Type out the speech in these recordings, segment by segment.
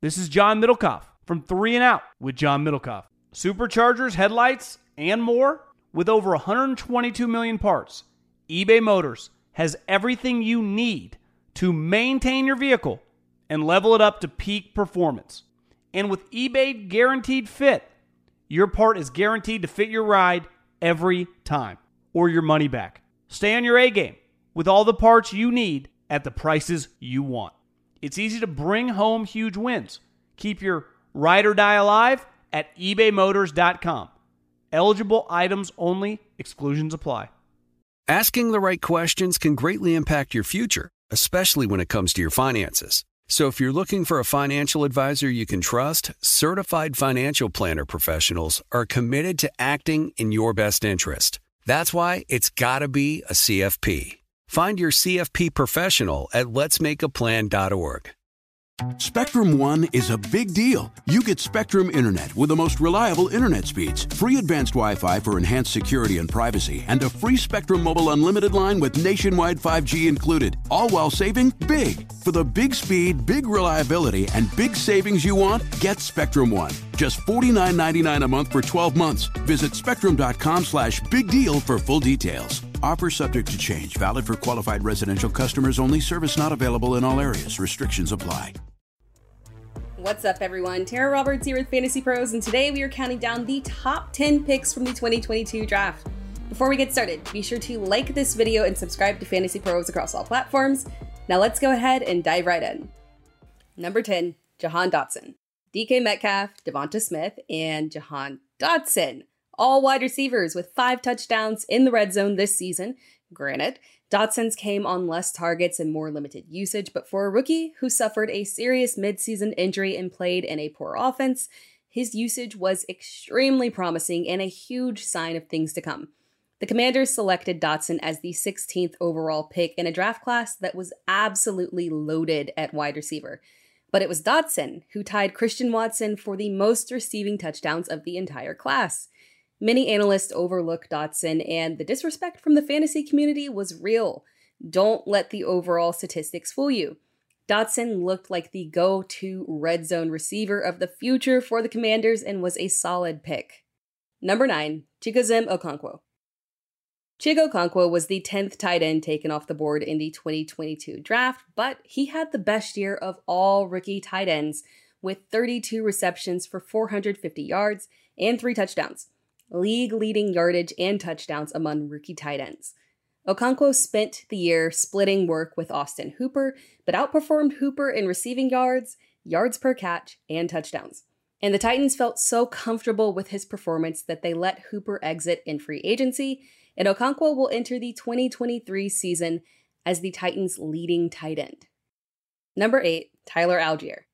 This is John Middlecoff from 3 and Out with John Middlecoff. Superchargers, headlights, and more. With over 122 million parts, eBay Motors has everything you need to maintain your vehicle and level it up to peak performance. And with eBay Guaranteed Fit, your part is guaranteed to fit your ride every time or your money back. Stay on your A game with all the parts you need at the prices you want. It's easy to bring home huge wins. Keep your ride or die alive at ebaymotors.com. Eligible items only. Exclusions apply. Asking the right questions can greatly impact your future, especially when it comes to your finances. So if you're looking for a financial advisor you can trust, certified financial planner professionals are committed to acting in your best interest. That's why it's got to be a CFP. Find your CFP professional at letsmakeaplan.org. Spectrum One is a big deal. You get Spectrum Internet with the most reliable internet speeds, free advanced Wi-Fi for enhanced security and privacy, and a free Spectrum Mobile Unlimited line with nationwide 5G included, all while saving big. For the big speed, big reliability, and big savings you want, get Spectrum One. Just $49.99 a month for 12 months. Visit spectrum.com/big deal for full details. Offer subject to change. Valid for qualified residential customers only. Service not available in all areas. Restrictions apply. What's up, everyone? Tara Roberts here with Fantasy Pros, and today we are counting down the top 10 picks from the 2022 draft. Before we get started, be sure to like this video and subscribe to Fantasy Pros across all platforms. Now let's go ahead and dive right in. Number 10, Jahan Dotson. DK Metcalf, Devonta Smith, and Jahan Dotson. All wide receivers with 5 touchdowns in the red zone this season. Granted, Dotson's came on less targets and more limited usage, but for a rookie who suffered a serious midseason injury and played in a poor offense, his usage was extremely promising and a huge sign of things to come. The Commanders selected Dotson as the 16th overall pick in a draft class that was absolutely loaded at wide receiver. But it was Dotson who tied Christian Watson for the most receiving touchdowns of the entire class. Many analysts overlook Dotson, and the disrespect from the fantasy community was real. Don't let the overall statistics fool you. Dotson looked like the go-to red zone receiver of the future for the Commanders and was a solid pick. Number 9, Chigoziem Okonkwo. Chig Okonkwo was the 10th tight end taken off the board in the 2022 draft, but he had the best year of all rookie tight ends with 32 receptions for 450 yards and 3 touchdowns. League-leading yardage and touchdowns among rookie tight ends. Okonkwo spent the year splitting work with Austin Hooper, but outperformed Hooper in receiving yards, yards per catch, and touchdowns. And the Titans felt so comfortable with his performance that they let Hooper exit in free agency, and Okonkwo will enter the 2023 season as the Titans' leading tight end. Number 8, Tyler Algier.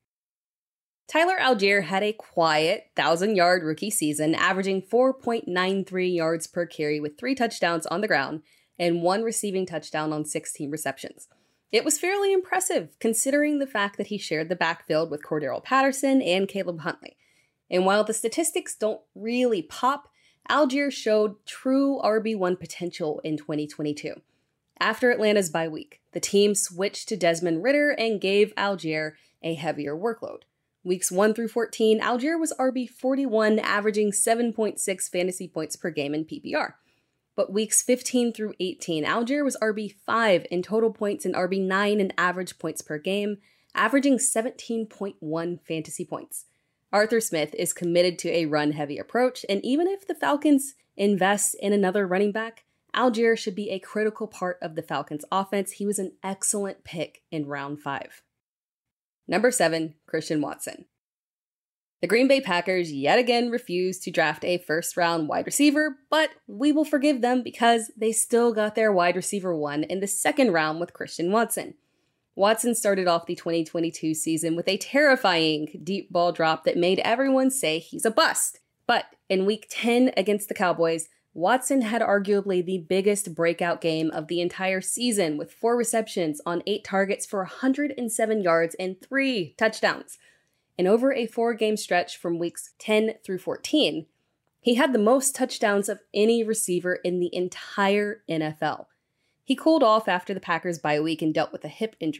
Tyler Algier had a quiet 1,000-yard rookie season, averaging 4.93 yards per carry with 3 touchdowns on the ground and 1 receiving touchdown on 16 receptions. It was fairly impressive, considering the fact that he shared the backfield with Cordero Patterson and Caleb Huntley. And while the statistics don't really pop, Algier showed true RB1 potential in 2022. After Atlanta's bye week, the team switched to Desmond Ridder and gave Algier a heavier workload. Weeks 1 through 14, Algier was RB41, averaging 7.6 fantasy points per game in PPR. But weeks 15 through 18, Algier was RB5 in total points and RB9 in average points per game, averaging 17.1 fantasy points. Arthur Smith is committed to a run-heavy approach, and even if the Falcons invest in another running back, Algier should be a critical part of the Falcons' offense. He was an excellent pick in round 5. Number 7, Christian Watson. The Green Bay Packers yet again refused to draft a first-round wide receiver, but we will forgive them because they still got their wide receiver 1 in the second round with Christian Watson. Watson started off the 2022 season with a terrifying deep ball drop that made everyone say he's a bust. But in Week 10 against the Cowboys, Watson had arguably the biggest breakout game of the entire season with 4 receptions on 8 targets for 107 yards and 3 touchdowns. And over a 4-game stretch from weeks 10 through 14, he had the most touchdowns of any receiver in the entire NFL. He cooled off after the Packers' bye week and dealt with a hip injury,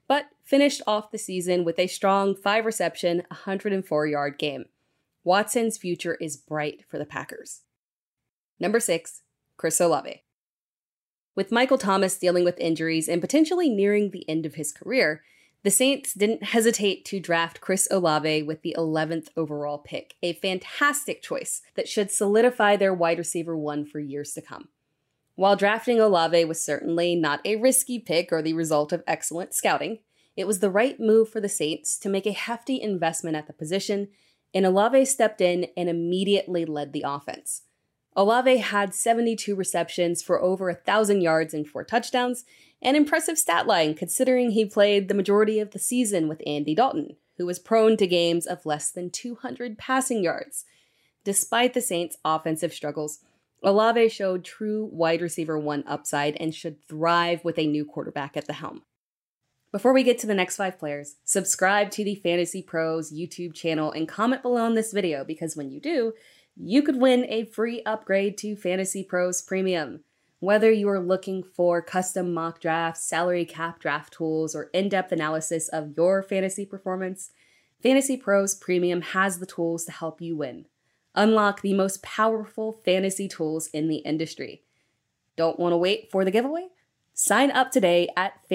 but finished off the season with a strong 5-reception, 104-yard game. Watson's future is bright for the Packers. Number 6, Chris Olave. With Michael Thomas dealing with injuries and potentially nearing the end of his career, the Saints didn't hesitate to draft Chris Olave with the 11th overall pick, a fantastic choice that should solidify their wide receiver 1 for years to come. While drafting Olave was certainly not a risky pick or the result of excellent scouting, it was the right move for the Saints to make a hefty investment at the position, and Olave stepped in and immediately led the offense. Olave had 72 receptions for over 1,000 yards and 4 touchdowns, an impressive stat line considering he played the majority of the season with Andy Dalton, who was prone to games of less than 200 passing yards. Despite the Saints' offensive struggles, Olave showed true wide receiver 1 upside and should thrive with a new quarterback at the helm. Before we get to the next 5 players, subscribe to the Fantasy Pros YouTube channel and comment below on this video because when you do, you could win a free upgrade to Fantasy Pros Premium. Whether you are looking for custom mock drafts, salary cap draft tools, or in-depth analysis of your fantasy performance, Fantasy Pros Premium has the tools to help you win. Unlock the most powerful fantasy tools in the industry. Don't want to wait for the giveaway? Sign up today at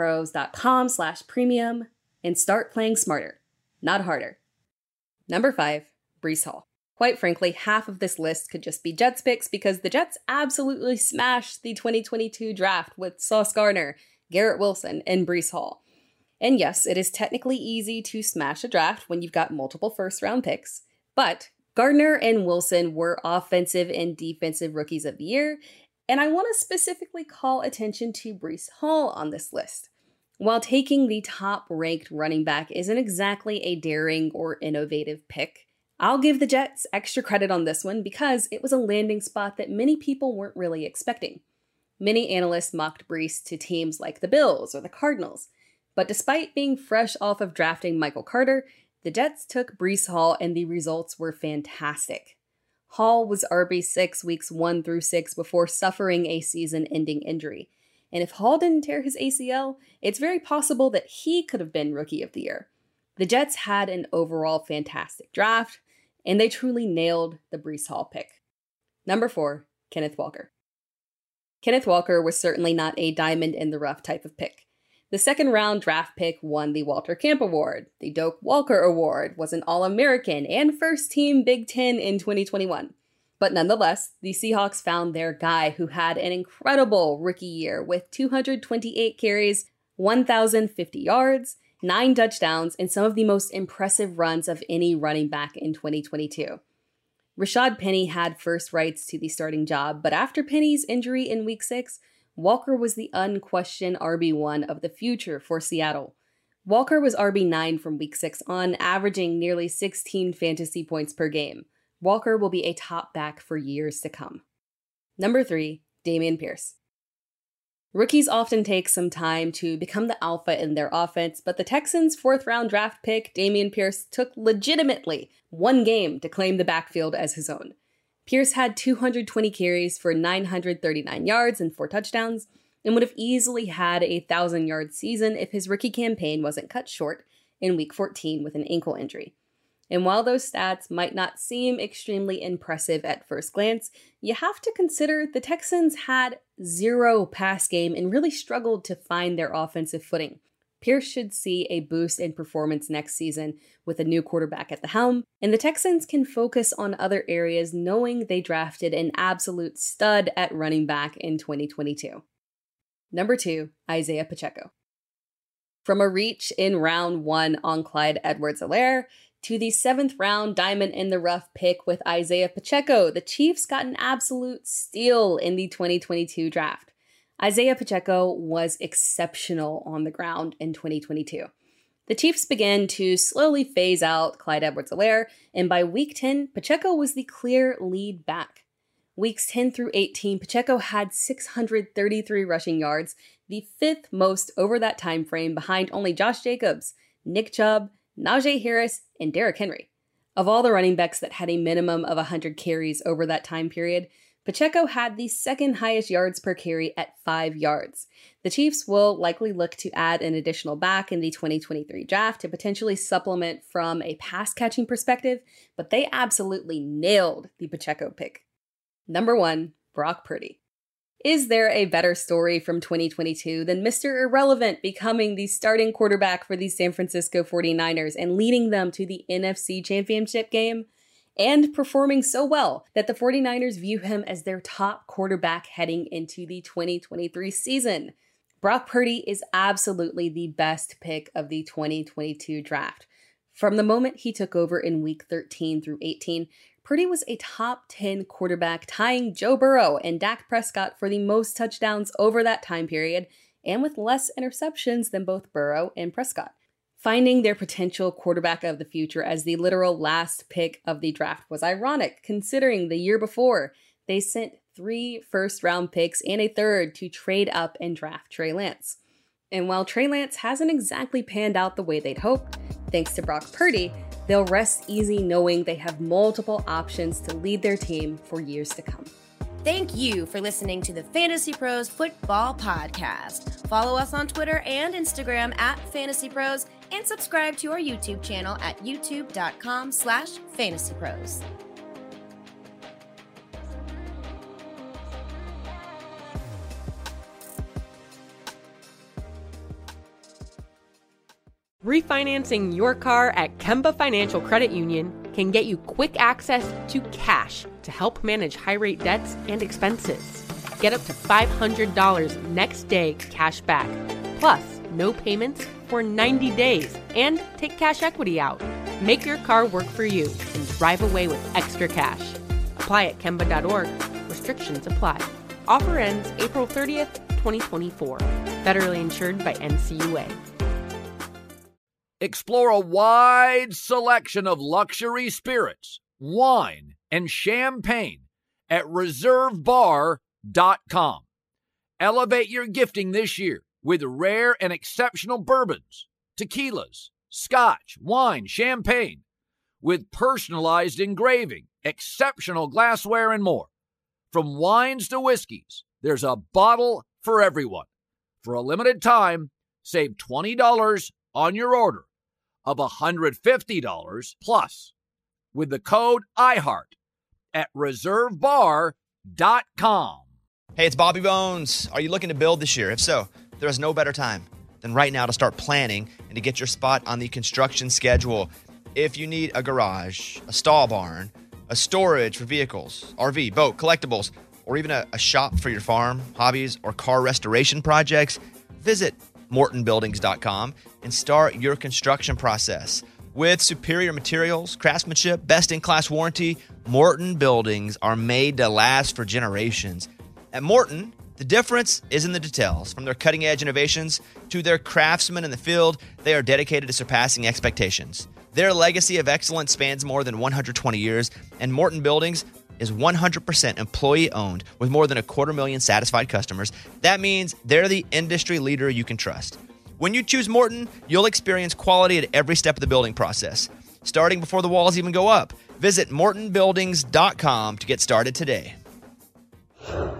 fantasypros.com/premium and start playing smarter, not harder. Number 5, Breece Hall. Quite frankly, half of this list could just be Jets picks because the Jets absolutely smashed the 2022 draft with Sauce Gardner, Garrett Wilson, and Breece Hall. And yes, it is technically easy to smash a draft when you've got multiple first-round picks, but Gardner and Wilson were offensive and defensive rookies of the year, and I want to specifically call attention to Breece Hall on this list. While taking the top-ranked running back isn't exactly a daring or innovative pick, I'll give the Jets extra credit on this one because it was a landing spot that many people weren't really expecting. Many analysts mocked Breece to teams like the Bills or the Cardinals, but despite being fresh off of drafting Michael Carter, the Jets took Breece Hall and the results were fantastic. Hall was RB6 weeks 1 through 6 before suffering a season-ending injury. And if Hall didn't tear his ACL, it's very possible that he could have been Rookie of the Year. The Jets had an overall fantastic draft, and they truly nailed the Breece Hall pick. Number 4, Kenneth Walker. Kenneth Walker was certainly not a diamond-in-the-rough type of pick. The second-round draft pick won the Walter Camp Award. The Doak Walker Award, was an All-American and first-team Big Ten in 2021. But nonetheless, the Seahawks found their guy who had an incredible rookie year with 228 carries, 1,050 yards, 9 touchdowns, and some of the most impressive runs of any running back in 2022. Rashad Penny had first rights to the starting job, but after Penny's injury in Week 6, Walker was the unquestioned RB1 of the future for Seattle. Walker was RB9 from Week 6 on, averaging nearly 16 fantasy points per game. Walker will be a top back for years to come. Number 3, Dameon Pierce. Rookies often take some time to become the alpha in their offense, but the Texans' 4th-round draft pick, Dameon Pierce, took legitimately 1 game to claim the backfield as his own. Pierce had 220 carries for 939 yards and 4 touchdowns, and would have easily had a 1,000-yard season if his rookie campaign wasn't cut short in Week 14 with an ankle injury. And while those stats might not seem extremely impressive at first glance, you have to consider the Texans had 0 pass game and really struggled to find their offensive footing. Pierce should see a boost in performance next season with a new quarterback at the helm, and the Texans can focus on other areas knowing they drafted an absolute stud at running back in 2022. Number 2, Isaiah Pacheco. From a reach in round 1 on Clyde Edwards-Helaire to the 7th-round diamond-in-the-rough pick with Isaiah Pacheco, the Chiefs got an absolute steal in the 2022 draft. Isaiah Pacheco was exceptional on the ground in 2022. The Chiefs began to slowly phase out Clyde Edwards-Helaire, and by Week 10, Pacheco was the clear lead back. Weeks 10 through 18, Pacheco had 633 rushing yards, the 5th most over that time frame behind only Josh Jacobs, Nick Chubb, Najee Harris, and Derrick Henry. Of all the running backs that had a minimum of 100 carries over that time period, Pacheco had the second highest yards per carry at 5 yards. The Chiefs will likely look to add an additional back in the 2023 draft to potentially supplement from a pass-catching perspective, but they absolutely nailed the Pacheco pick. Number 1, Brock Purdy. Is there a better story from 2022 than Mr. Irrelevant becoming the starting quarterback for the San Francisco 49ers and leading them to the NFC Championship game? And performing so well that the 49ers view him as their top quarterback heading into the 2023 season. Brock Purdy is absolutely the best pick of the 2022 draft. From the moment he took over in week 13 through 18, Purdy was a top 10 quarterback, tying Joe Burrow and Dak Prescott for the most touchdowns over that time period, and with less interceptions than both Burrow and Prescott. Finding their potential quarterback of the future as the literal last pick of the draft was ironic, considering the year before they sent 3 first-round picks and a third to trade up and draft Trey Lance. And while Trey Lance hasn't exactly panned out the way they'd hoped, thanks to Brock Purdy, they'll rest easy knowing they have multiple options to lead their team for years to come. Thank you for listening to the Fantasy Pros Football Podcast. Follow us on Twitter and Instagram at Fantasy Pros and subscribe to our YouTube channel at youtube.com/fantasypros. Refinancing your car at Kemba Financial Credit Union can get you quick access to cash to help manage high-rate debts and expenses. Get up to $500 next day cash back, plus no payments for 90 days, and take cash equity out. Make your car work for you and drive away with extra cash. Apply at Kemba.org. Restrictions apply. Offer ends April 30th, 2024. Federally insured by NCUA. Explore a wide selection of luxury spirits, wine, and champagne at ReserveBar.com. Elevate your gifting this year with rare and exceptional bourbons, tequilas, scotch, wine, champagne, with personalized engraving, exceptional glassware, and more. From wines to whiskeys, there's a bottle for everyone. For a limited time, save $20 on your order of $150 plus with the code IHEART at ReserveBar.com. Hey, it's Bobby Bones. Are you looking to build this year? If so, there is no better time than right now to start planning and to get your spot on the construction schedule. If you need a garage, a stall barn, a storage for vehicles, RV, boat, collectibles, or even a shop for your farm, hobbies, or car restoration projects, visit MortonBuildings.com and start your construction process. With superior materials, craftsmanship, best-in-class warranty, Morton Buildings are made to last for generations. At Morton, the difference is in the details. From their cutting-edge innovations to their craftsmen in the field, they are dedicated to surpassing expectations. Their legacy of excellence spans more than 120 years, and Morton Buildings is 100% employee-owned with more than 250,000 satisfied customers. That means they're the industry leader you can trust. When you choose Morton, you'll experience quality at every step of the building process, starting before the walls even go up. Visit MortonBuildings.com to get started today.